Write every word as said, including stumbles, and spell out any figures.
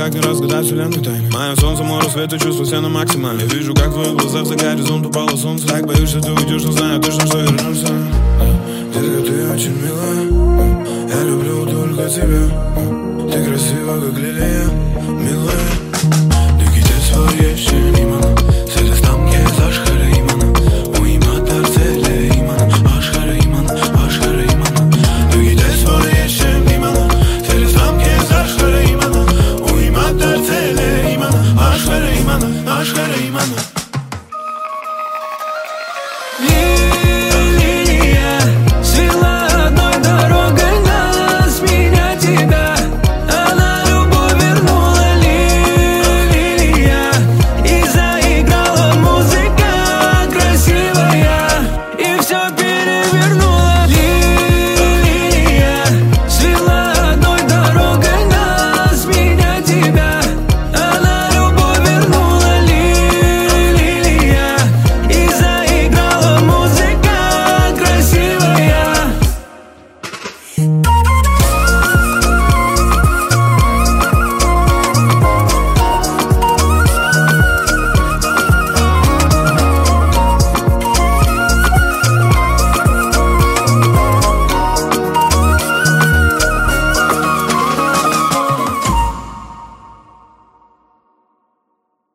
никак не разгадать вселенной тайны. Мое солнце, мой рассвет и чувства все на максимальне. Вижу, как в твоих глазах за горизонт упало солнце. Так боюсь, что ты уйдешь, но знаю точно, что вернешься. Детка, ты очень милая, я люблю только тебя. Ты красива, как лилия.